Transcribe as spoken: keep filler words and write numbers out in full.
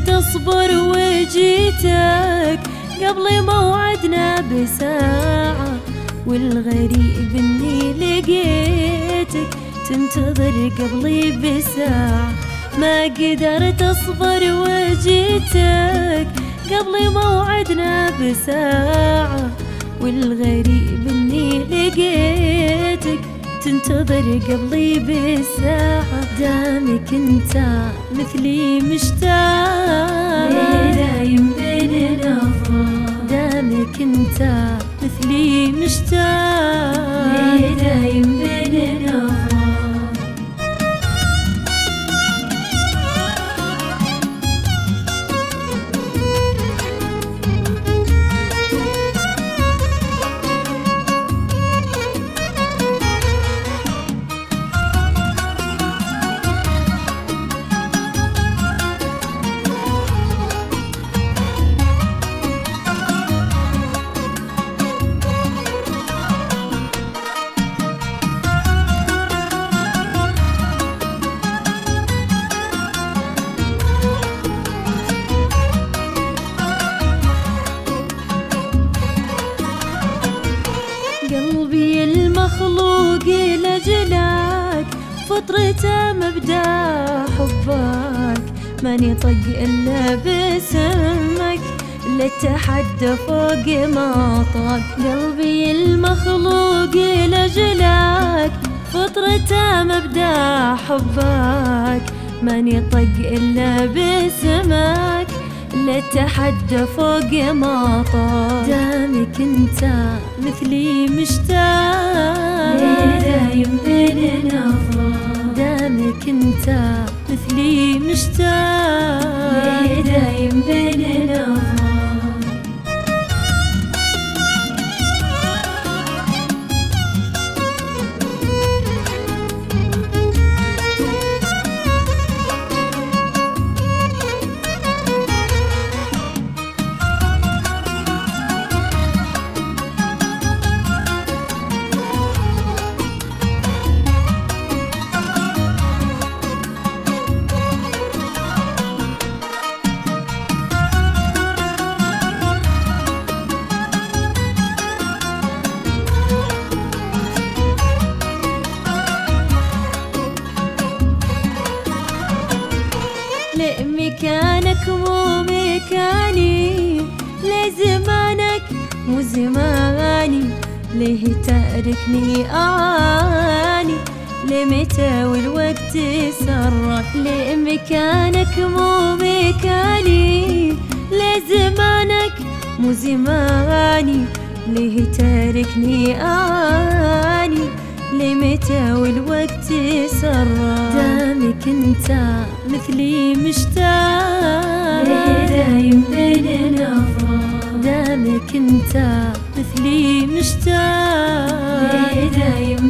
قدرت اصبر وجيتك قبل موعدنا بساعة، والغريب اني لقيتك تنتظر قبلي بساعة. ما قدرت اصبر وجيتك قبل موعدنا بساعة، والغريب اني لقيتك تنتظر قبلي بساعة. دامك انت مثلي مشتاق دايم بين الافراح، دامك انت مثلي مشتاق دايم بين الافراح. قلبي المخلوق لجلك فطرته مبدأ حبك، ماني طق إلا باسمك للتحدى فوق ما طاق. قلبي المخلوق لجلك فطرته مبدأ حبك، ماني طق إلا باسمك للتحدى فوق ما طاق. دامك انت مثلي مشتاق دايم بين الافراح، دامك انت مثلي مشتاق دايم بين الافراح. مكانك مو مكاني، لزمانك مو زماني، ليه تاركني أعاني لمتى والوقت سرك. ليه مكانك مو مكاني، لزمانك مو زماني، ليه تاركني أعاني لمتى والوقت سرك. دامك انت مثلي مشتاق دايم بين الافراح، دامك انت مثلي مشتاق دايم